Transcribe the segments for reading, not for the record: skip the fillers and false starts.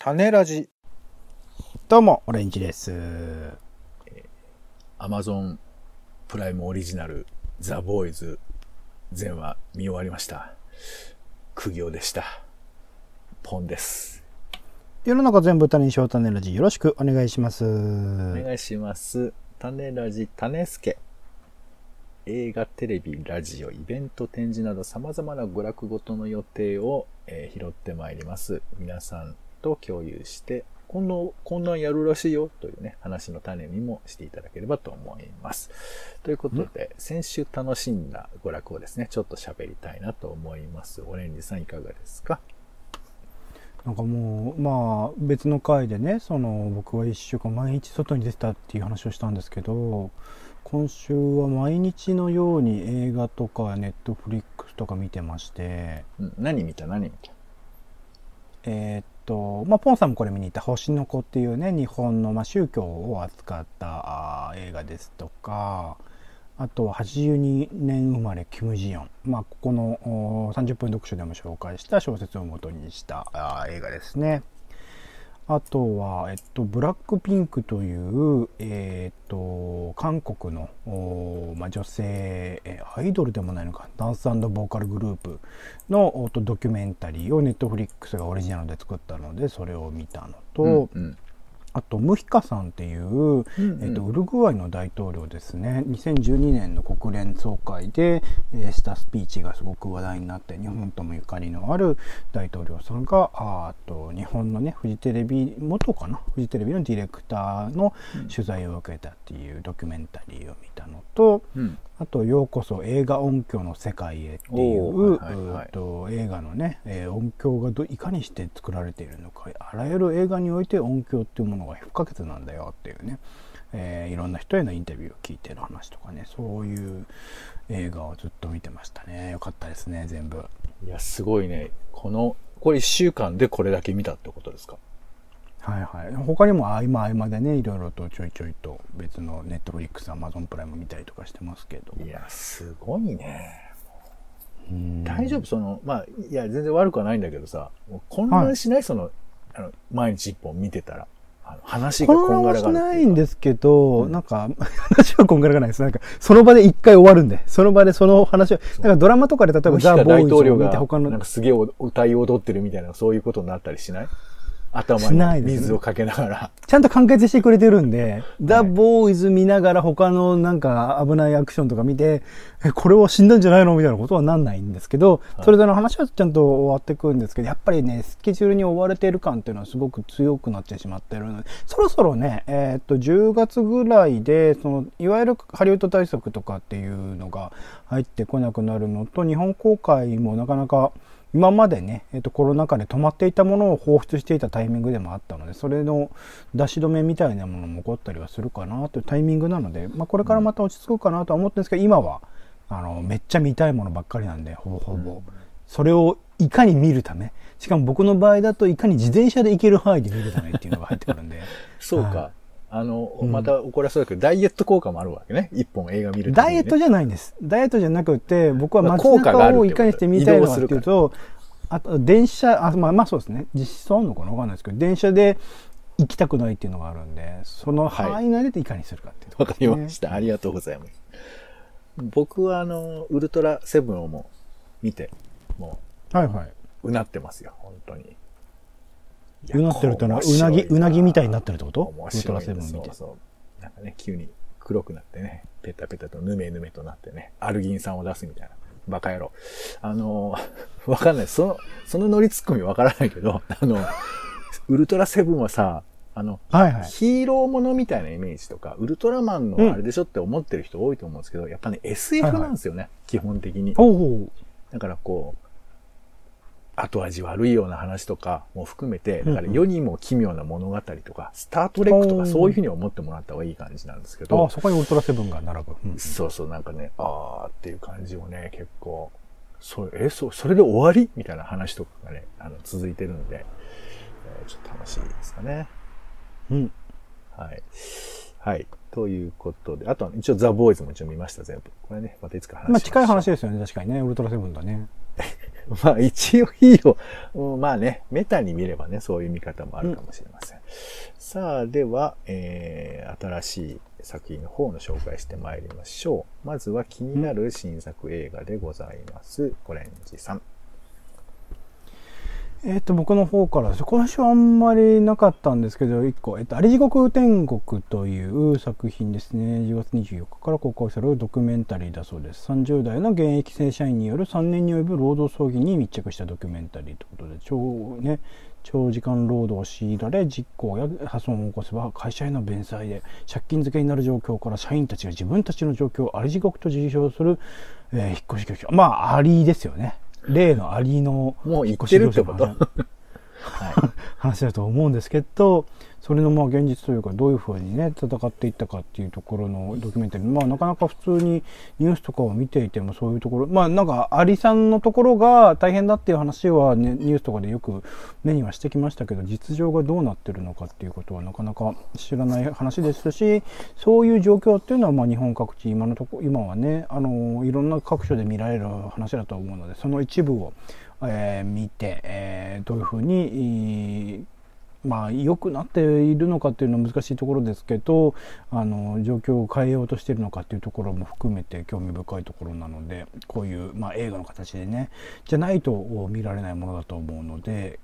種ラジ。 どうも、オレンジです。 Amazon プライムオリジナルザ・ボーイズ全話見終わりました。苦行でした。ポンです。 世の中全部種にしよう種ラジ、よろしくお願いします。 お願いします。種ラジ、種助。映画、テレビ、ラジオ、イベント、展示など様々な娯楽ごとの予定を、拾ってまいります。皆さんと共有して、こんなんやるらしいよというね、話の種にもしていただければと思います。ということで、先週楽しんだ娯楽をですね、ちょっと喋りたいなと思います。オレンジさんいかがですか？ なんかもう、まあ、別の回でね、僕は1週間毎日外に出てたっていう話をしたんですけど、今週は毎日のように映画とかネットフリックスとか見てまして、 何見た？ まあ、ポンさんもこれ見に行った星の子っていうね、日本の宗教を扱った映画ですとか、あとは82年生まれキム・ジヨン、まあ、ここの30分読書でも紹介した小説を元にした映画ですね。あとは、ブラックピンクという、韓国の、女性、アイドルでもないのか、ダンス&ボーカルグループのドキュメンタリーをネットフリックスがオリジナルで作ったので、それを見たのと、あとムヒカさんっていう、ウルグアイの大統領ですね。2012年の国連総会で、したスピーチがすごく話題になって、日本ともゆかりのある大統領さんが、日本のね、フジテレビのディレクターの取材を受けたっていうドキュメンタリーを見たのと、あと、ようこそ映画音響の世界へっていう、映画のね、音響がいかにして作られているのか、あらゆる映画において音響っていうものが不可欠なんだよっていうね、いろんな人へのインタビューを聞いてる話とかね、そういう映画をずっと見てましたね。よかったですね、全部。 いや、すごいね。これ1週間でこれだけ見たってことですか？ はいはい。他にも合間でね、いろいろとちょいちょいと別のネットフリックス、アマゾンプライム見たりとかしてますけど。 いや、すごいね。大丈夫？いや、全然悪くはないんだけどさ、もう混乱しない？毎日一本見てたら。話がこんがらがる。 混乱はしないんですけど、なんか、話はこんがらがないです。なんか、その場で一回終わるんで、その場でその話を、なんかドラマとかで例えばザ・ボーイズを見て他の。 なんかすげえ歌い踊ってるみたいな、そういうことになったりしない？頭に水をかけながら、 ちゃんと完結してくれてるんで、ザ・ボーイズ見ながら他のなんか危ないアクションとか見て、これは死んだんじゃないのみたいなことはなんないんですけど、それぞれの話はちゃんと終わってくるんですけど、やっぱりね、スケジュールに追われている感っていうのはすごく強くなってしまっているので、そろそろね、10月ぐらいで、いわゆるハリウッド対策とかっていうのが入ってこなくなるのと、日本公開もなかなか今までね、コロナ禍で止まっていたものを放出していたタイミングでもあったので、それの出し止めみたいなものも起こったりはするかなというタイミングなので、これからまた落ち着くかなとは思ってるんですけど、今はめっちゃ見たいものばっかりなんで、ほぼそれをいかに見るため、しかも僕の場合だといかに自転車で行ける範囲で見るためっていうのが入ってくるんでそうか、また怒らそうだけど、ダイエット効果もあるわけね。一本映画見るために、ね。 ダイエットじゃないんです。ダイエットじゃなくて、僕は街中をいかにして見たいのかっていうと、あと電車、そうですね。実質あるのかなわかんないですけど、電車で行きたくないっていうのがあるんで、その範囲内でいかにするかっていうところですね。 わかりました。ありがとうございます。僕はウルトラセブンをも見て、もう、うなってますよ、本当に。 うなってるというのは、うなぎみたいになってるってこと？ウルトラセブン見て。 そうなんかね、急に黒くなってね、ペタペタとヌメヌメとなってね、アルギン酸を出すみたいな。バカ野郎。わかんない。そのノリツッコミわからないけど、ウルトラセブンはさ、ヒーローものみたいなイメージとか、ウルトラマンのあれでしょって思ってる人多いと思うんですけど、やっぱね、SF なんですよね、基本的に。だから後味悪いような話とかも含めて、だから世にも奇妙な物語とか、スタートレックとかそういうふうに思ってもらった方がいい感じなんですけど。 そこにウルトラセブンが並ぶ。 そう、なんかね、っていう感じをね、結構、それで終わりみたいな話とかがね、続いてるんで、ちょっと楽しいですかね。はい。ということで、あとは一応ザ・ボーイズも一応見ました、全部。これね、またいつか話しましょう。 近い話ですよね、確かにね、ウルトラセブンだね。 まあ一応ヒーロー、まあね、メタに見ればね、そういう見方もあるかもしれません。さあ、では、新しい作品の方の紹介してまいりましょう。まずは気になる新作映画でございます。オレンジさん。 僕の方からです。今週はあんまりなかったんですけど、1個、あり地獄天国という作品ですね。10月24日から公開されるドキュメンタリーだそうです。30代の現役正社員による3年に及ぶ労働争議に密着したドキュメンタリーということで、長時間労働を強いられ、実行や破損を起こせば会社への弁済で借金付けになる状況から社員たちが自分たちの状況をあり地獄と自称する、引っ越し業者。まあ、アリですよね。例のアリのもう言ってるってことはい、 話だと思うんですけど、それのまあ現実というかどういうふうにね戦っていったかっていうところのドキュメンタリー、まあなかなか普通にニュースとかを見ていてもそういうところ、まあなんかアリさんのところが大変だっていう話は、ね、ニュースとかでよく目にはしてきましたけど、実情がどうなってるのかっていうことはなかなか知らない話ですし、そういう状況っていうのはまあ日本各地今はねいろんな各所で見られる話だと思うので、その一部を見て、どういうふうにまあ良くなっているのかっていうのは難しいところですけど、状況を変えようとしているのかっていうところも含めて興味深いところなので、こういう、まあ、映画の形でねじゃないと見られないものだと思うので、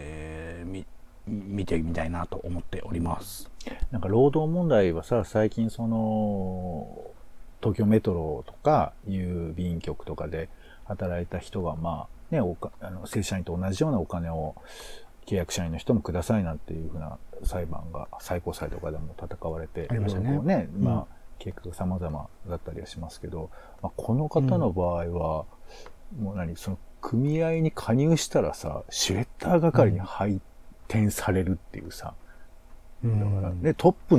見てみたいなと思っております。 なんか労働問題はさ、最近その東京メトロとか郵便局とかで働いた人がまあね、正社員と同じようなお金を契約社員の人もくださいなんていうふうな裁判が最高裁とかでも戦われて、 ありましたね。 まあ計画様々だったりはしますけど、まあ、この方の場合は、もうその組合に加入したらさ、シュレッダー係に配点されるっていうさ、だからね、トップ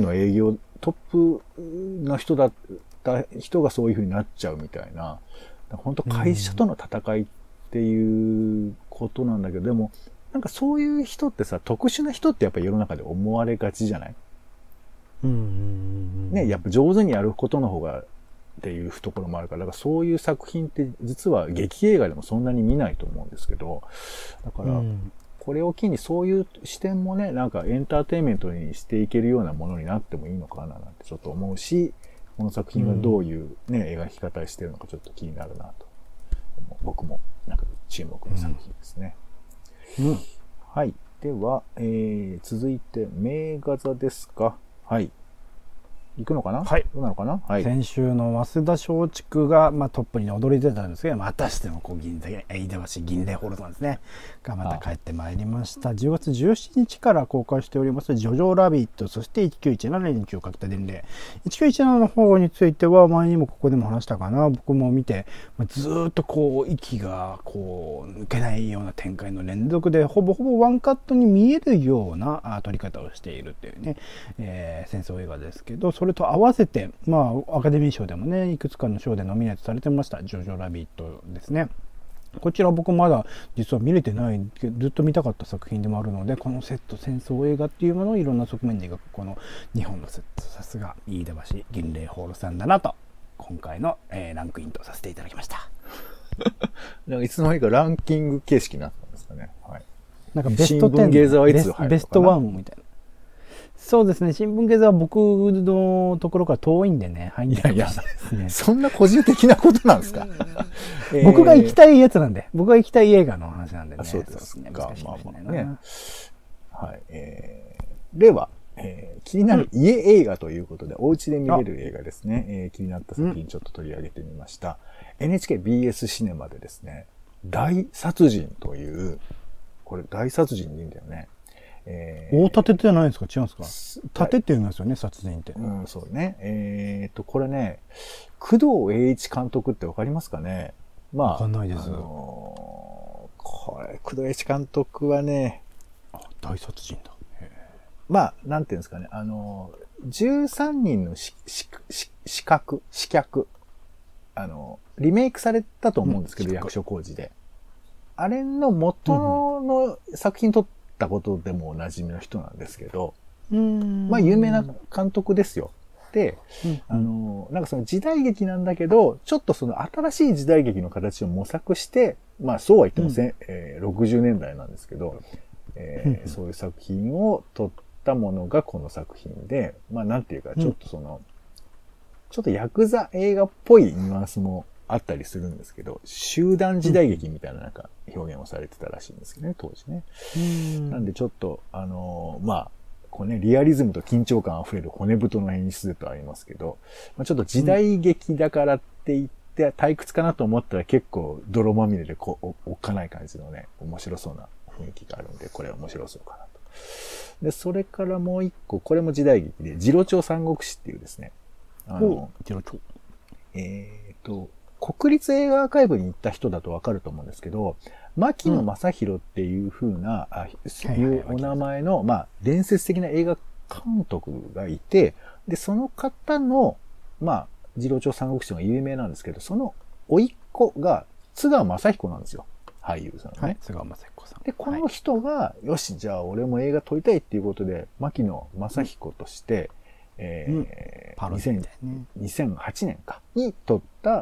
の人だった人がそういうふうになっちゃうみたいな、本当会社との戦いっていうことなんだけど、でもなんかそういう人ってさ、特殊な人ってやっぱり世の中で思われがちじゃない？ね、やっぱ上手にやることの方がっていうところもあるから、だからそういう作品って実は劇映画でもそんなに見ないと思うんですけど、だからこれを機にそういう視点もね、なんかエンターテインメントにしていけるようなものになってもいいのかななんてちょっと思うし、この作品がどういうね、描き方してるのかちょっと気になるなと。僕もなんか注目の作品ですね。はい。では、続いて、名画座ですか。はい。行くのかな？ はい。 どうなのかな？はい。 先週の早稲田松竹が、まあ、トップに躍り出たんですけど、またしてもこう飯田橋銀霊ホールさんですね。がまた帰ってまいりました。10月17日から公開しております、ジョジョラビット、そして1917連中をかけた伝令。1917の方については、前にもここでも話したかな。僕も見て、ずーっとこう、息がこう、抜けないような展開の連続で、ほぼほぼワンカットに見えるような撮り方をしているっていうね、戦争映画ですけど、それと合わせて、まあ、アカデミー賞でもね、いくつかの賞でノミネートされてました、ジョジョラビットですね。こちら僕まだ実は見れてない、ずっと見たかった作品でもあるので、このセット、戦争映画っていうものをいろんな側面で描く、この日本のセット、さすが飯田橋銀霊ホールさんだなと、今回の、ランクインとさせていただきました。 なんかいつの間にかランキング形式になったんですかね。はい。 なんかベスト10、 新聞芸座はいつ入るのかな？ ベスト1みたいな。そうですね、新聞芸座は僕のところから遠いんでね、入んないですね。 そんな個人的なことなんですか？ 僕が行きたいやつなんで、僕が行きたい映画の話なんでね。 そうですね。 難しいかもしれないな。 はい。では、気になる家映画ということで、お家で見れる映画ですね。気になった作品ちょっと取り上げてみました。NHKBS シネマでですね、大殺人という、これ大殺人でいいんだよね。 大立てじゃないんですか？違うんですか？盾って言うんですよね、殺人って。 うん、そうね。これね、工藤栄一監督ってわかりますかね？まあ、 わかんないです。 これ、工藤栄一監督はね、 大殺人だ。 まあ、なんていうんですかね、13人の刺客、リメイクされたと思うんですけど、役所広司で。あれの元の作品撮ったことでもおなじみの人なんですけど、まあ、有名な監督ですよ。で、なんかその時代劇なんだけど、ちょっとその新しい時代劇の形を模索して、 まあそうは言っても60年代なんですけど、そういう作品を撮ったものがこの作品で、まあなんていうか、ちょっとちょっとヤクザ映画っぽいニュアンスもあったりするんですけど、集団時代劇みたいななんか表現をされてたらしいんですけどね、当時ね。なんでちょっと、まあ、こうね、リアリズムと緊張感あふれる骨太の演出とありますけど、まあ、ちょっと時代劇だからって言って退屈かなと思ったら結構泥まみれでおっかない感じのね、面白そうな雰囲気があるんで、これ面白そうかなと。で、それからもう一個、これも時代劇で、次郎長三国志っていうですね、 次郎長。 国立映画アーカイブに行った人だとわかると思うんですけど、牧野正弘っていう風な、いうお名前の、まあ、伝説的な映画監督がいて、で、その方の、まあ、次郎長三国志が有名なんですけど、その甥っ子が津川雅彦なんですよ。俳優さんね。 はい、津川雅彦さん。 で、この人が、よし、じゃあ俺も映画撮りたいっていうことで、牧野正彦として、2008年かに撮った、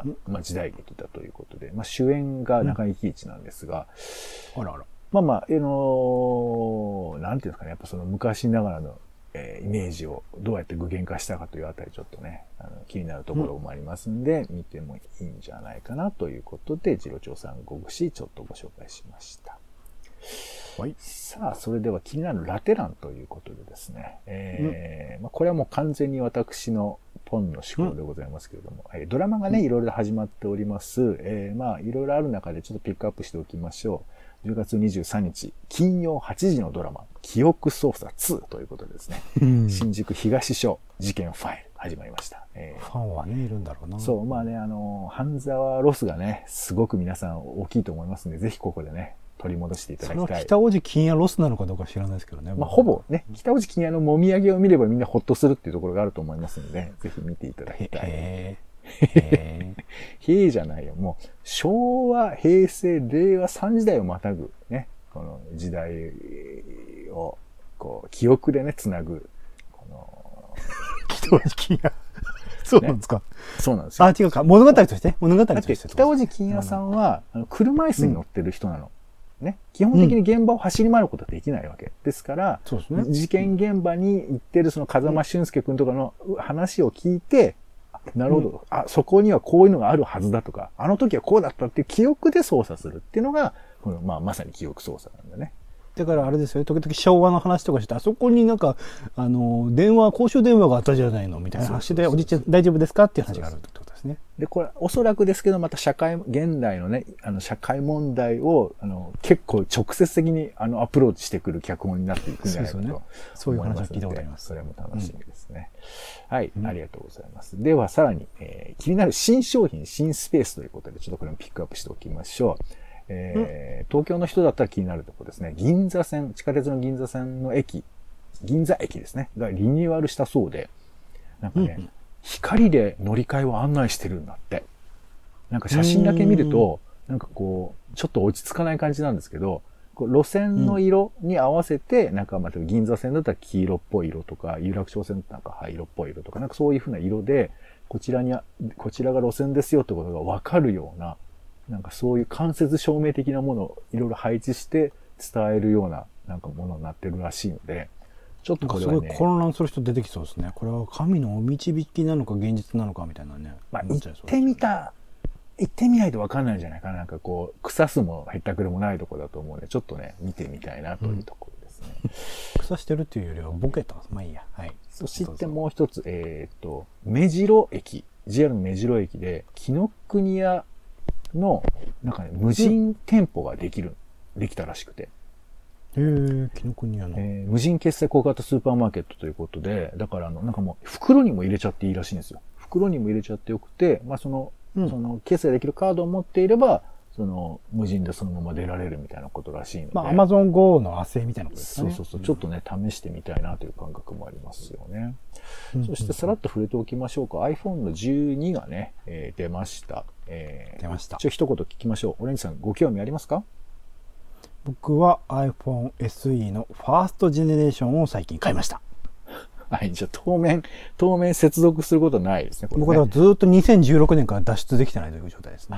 まあ、時代劇だということで、まあ、主演が中井貴一なんですが、まあまあ、なんていうんですかね、やっぱその昔ながらの、イメージをどうやって具現化したかというあたりちょっとね、気になるところもありますんで、見てもいいんじゃないかなということで、次郎長三国志ちょっとご紹介しました。はい。さあ、それでは気になるラテ欄ということでですね。まあ、これはもう完全に私のポンの思考でございますけれども、ドラマがね、いろいろ始まっております。まあ、いろいろある中でちょっとピックアップしておきましょう。10月23日、金曜8時のドラマ、記憶捜査2ということでですね。新宿東署事件ファイル始まりました。 ファンはね、いるんだろうな。 そう、まあね、半沢ロスがね、すごく皆さん大きいと思いますので、ぜひここでね、取り戻していただきたい。 それは北大路欣也ロスなのかどうか知らないですけどね。 まあ、ほぼね、北大路欣也のもみあげを見ればみんなホッとするっていうところがあると思いますので、ぜひ見ていただきたい。へえじゃないよ。もう、昭和、平成、令和3時代をまたぐ、ね、この時代を、こう、記憶でね、つなぐ、この、 北大路欣也。そうなんですか、ね、 そうなんですよ。 あ、違うか。物語として。物語として。 北大路欣也さんは、車椅子に乗ってる人なの。ね。基本的に現場を走り回ることはできないわけ。ですから、事件現場に行ってるその風間俊介くんとかの話を聞いて、なるほど、そこにはこういうのがあるはずだとか、あの時はこうだったっていう記憶で操作するっていうのが、このまあ、まさに記憶操作なんだね。 だからあれですよ、時々昭和の話とかして、あそこになんか、公衆電話があったじゃないのみたいな話で、おじいちゃん大丈夫ですかっていう話があるってことですね。 で、これ、おそらくですけど、また現代のね、社会問題を、結構直接的に、アプローチしてくる脚本になっていくんじゃないかと思いますので。 そういう話を聞いたことあります。 それも楽しみですね。はい、ありがとうございます。では、さらに、気になる新商品、新スペースということで、ちょっとこれもピックアップしておきましょう。東京の人だったら気になるところですね。銀座線、地下鉄の銀座線の駅、銀座駅ですね、がリニューアルしたそうで、なんかね、光で乗り換えを案内してるんだって。なんか写真だけ見ると、なんかこう、ちょっと落ち着かない感じなんですけど、こう路線の色に合わせて、なんかまた銀座線だったら黄色っぽい色とか、有楽町線だったらなんか灰色っぽい色とか、なんかそういう風な色で、こちらが路線ですよってことがわかるような、なんかそういう間接照明的なものをいろいろ配置して伝えるようななんかものになってるらしいので、ちょっとこれはね。すごい混乱する人出てきそうですね。これは神のお導きなのか現実なのかみたいなね。 まあ、行ってみないとわかんないんじゃないかな。なんかこう、腐すもへったくれもないところだと思うので、ちょっとね、見てみたいなというところですね。 腐してるっていうよりはボケた。まあいいや。はい。 そしてもう一つ、目白駅、JR の目白駅で、紀ノ国屋の、なんかね、無人店舗ができたらしくて。 紀ノ国屋の。 無人決済小型スーパーマーケットということで、だからなんかもう、袋にも入れちゃっていいらしいんですよ。袋にも入れちゃってよくて、まあその決済できるカードを持っていれば、無人でそのまま出られるみたいなことらしいので。 まあ、Amazon Go の亜生みたいなことですね。 そう。ちょっとね、試してみたいなという感覚もありますよね。そしてさらっと触れておきましょうか。iPhone の12がね、出ました。 出ました。 一言聞きましょう。オレンジさん、ご興味ありますか？ 僕は iPhone SE のファーストジェネレーションを最近買いました。 はい、じゃあ当面接続することはないですね。 僕はずっと2016年から脱出できてないという状態ですね。 はい。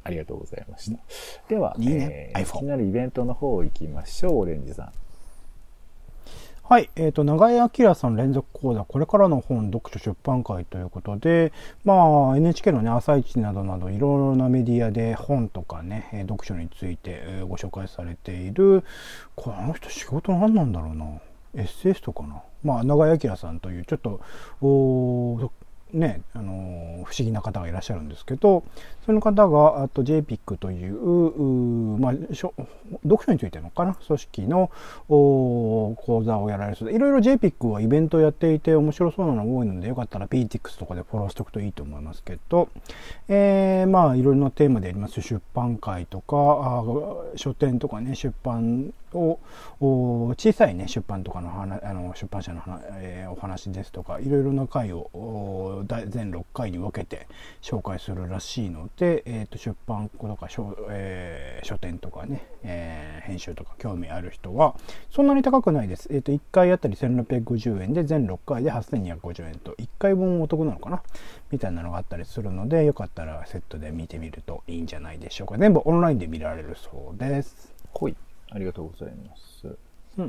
ありがとうございました。では、 いいね、 気 iPhone。 になるイベントの方行きましょう、オレンジさん。 はい、長江明さん連続講座、これからの本読書出版会ということで、まあ、NHK のね、朝一などなど、いろいろなメディアで本とかね、読書について、ご紹介されている、この人仕事何なんだろうな。エッセイストかな。まあ、長江明さんという、ちょっと、ね、不思議な方がいらっしゃるんですけど、その方があと JPIC という、まあ、読書についてのかな組織の講座をやられるそうで、いろいろ JPIC はイベントをやっていて面白そうなのが多いので、よかったら PTX とかでフォローしておくといいと思いますけど、まあいろいろなテーマであります出版会とか書店とかね、出版を小さいね出版とかの出版社のお話ですとか、いろいろな会を全6回に分けて紹介するらしいので、出版とか書店とかね、編集とか興味ある人はそんなに高くないです。1回あたり1650円で全6回で8250円と1回分お得なのかなみたいなのがあったりするので、よかったらセットで見てみるといいんじゃないでしょうか。全部オンラインで見られるそうです。 はい、ありがとうございます。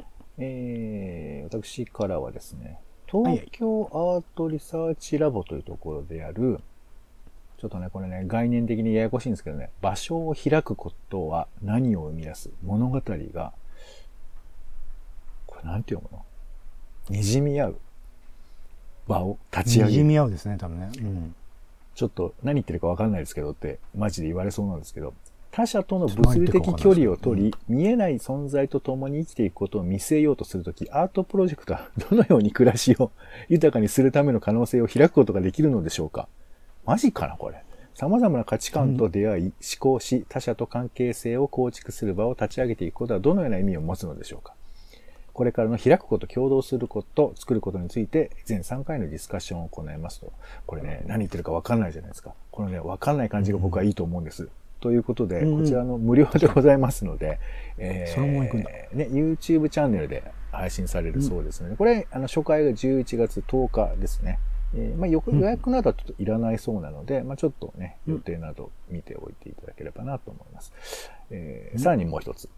私からはですね、東京アートリサーチラボというところでやる、ちょっとね、これね、概念的にややこしいんですけどね、場所を開くことは何を生み出す物語が、これなんて読むの？滲み合う場を立ち上げる。 滲み合うですね、多分ね。 ちょっと何言ってるか分かんないですけどって、マジで言われそうなんですけど、他者との物理的距離を取り、見えない存在と共に生きていくことを見据えようとするとき、アートプロジェクトはどのように暮らしを豊かにするための可能性を開くことができるのでしょうか。マジかなこれ。様々な価値観と出会い、思考し、他者と関係性を構築する場を立ち上げていくことはどのような意味を持つのでしょうか。これからの開くこと、共同すること、作ることについて全3回のディスカッションを行いますと。これね、何言ってるか分かんないじゃないですか。このね、分かんない感じが僕はいいと思うんです。ということで、こちらの無料でございますので、 そのまま行くんだ。 ね、YouTube チャンネルで配信されるそうですので、これ、初回が11月10日ですね。まあ、予約などはちょっといらないそうなので、まあ、ちょっとね、予定など見ておいていただければなと思います。さらにもう一つ。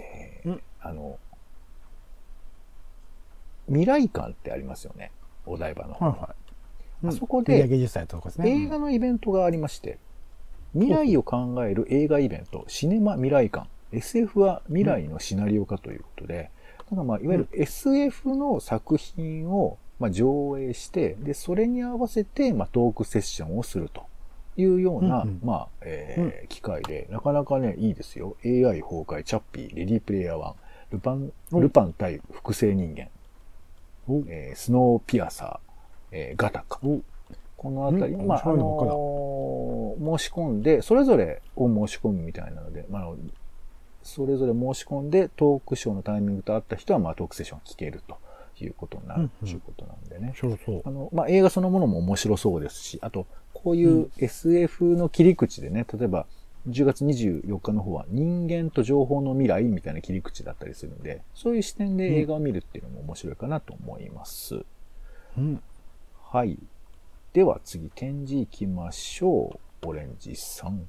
未来館ってありますよね。お台場の。あそこで、映画のイベントがありまして、未来を考える映画イベント、シネマ未来館。SF は未来のシナリオ化ということで、いわゆる SF の作品を上映して、で、それに合わせてトークセッションをするというような、機会で、なかなかね、いいですよ。AI 崩壊、チャッピー、レディープレイヤー1、ルパン対複製人間、スノーピアサー、ガタカ。このあたり、申し込んで、それぞれを申し込むみたいなので、それぞれ申し込んで、トークショーのタイミングと合った人は、トークセッションを聞けるということになるということなんでね。映画そのものも面白そうですし、あと、こういう SF の切り口でね、例えば、10月24日の方は人間と情報の未来みたいな切り口だったりするんで、そういう視点で映画を見るっていうのも面白いかなと思います。はい。では次、展示行きましょう。オレンジさん。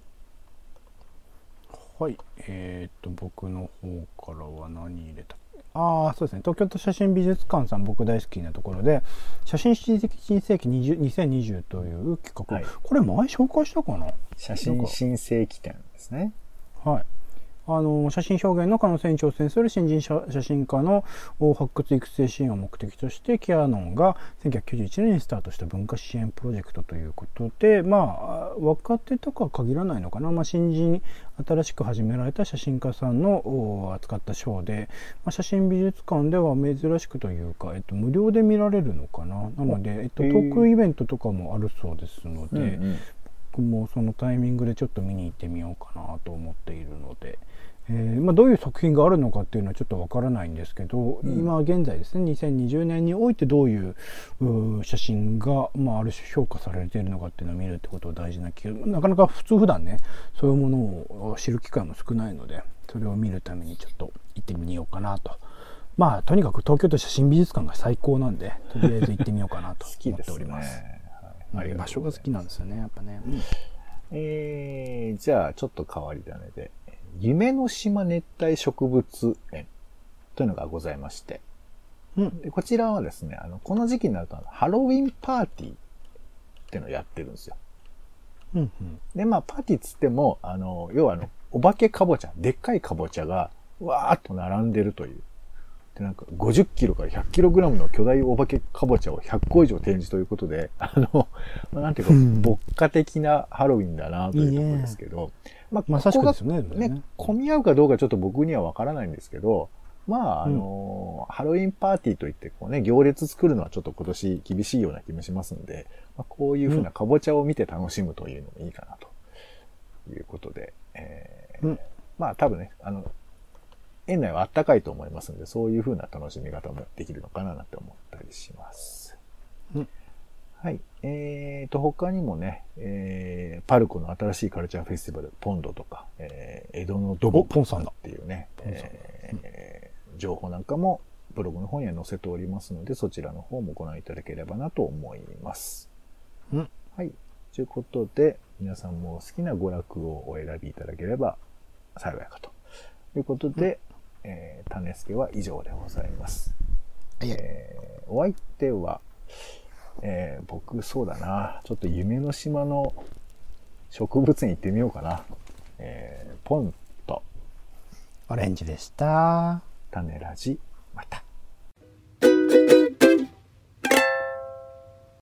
はい。僕の方からは何入れた？そうですね。東京都写真美術館さん、僕大好きなところで、写真新世紀2020という企画、これ前紹介したかな？ 写真新世紀展ですね。 はい。写真表現の可能性に挑戦する新人写真家の発掘育成支援を目的として、キヤノンが1991年にスタートした文化支援プロジェクトということで、若手とか限らないのかな、新人、新しく始められた写真家さんの扱ったショーで、写真美術館では珍しくというか、無料で見られるのかな。なので、トークイベントとかもあるそうですので、僕もそのタイミングでちょっと見に行ってみようかなと思っているので、どういう作品があるのかっていうのはちょっとわからないんですけど、今現在ですね、2020年においてどういう写真が、ある種評価されているのかっていうのを見るってことは大事な気が、なかなか普段ね、そういうものを知る機会も少ないので、それを見るためにちょっと行ってみようかなと。とにかく東京都写真美術館が最高なんで、とりあえず行ってみようかなと思っております。場所が好きなんですよね、やっぱね。 じゃあ、ちょっと変わり種で、夢の島熱帯植物園というのがございまして、でこちらはですね、この時期になるとハロウィンパーティーっていうのをやってるんですよ。で、まあ、パーティーつっても、要はお化けかぼちゃ、でっかいかぼちゃが、わーっと並んでるという。で、なんか、50キロから100キログラムの巨大お化けかぼちゃを100個以上展示ということで、なんていうか、牧歌的なハロウィンだなというところですけど、まあ、ここがね、混み合うかどうかちょっと僕にはわからないんですけど、まあ、ハロウィンパーティーといって、こうね、行列作るのはちょっと今年厳しいような気もしますんで、まあ、こういうふうなかぼちゃを見て楽しむというのもいいかなということで、まあ多分ね、園内は暖かいと思いますので、そういうふうな楽しみ方もできるのかななんて思ったりします。はい。他にもね、パルコの新しいカルチャーフェスティバル、ポンドとか、江戸のドボポンさんっていうね、情報なんかもブログの方には載せておりますので、そちらの方もご覧いただければなと思います。はい。ということで、皆さんも好きな娯楽をお選びいただければ幸いかということで、種助は以上でございます。お相手は、僕そうだな、ちょっと夢の島の植物園行ってみようかな。ポンとオレンジでした。 種ラジ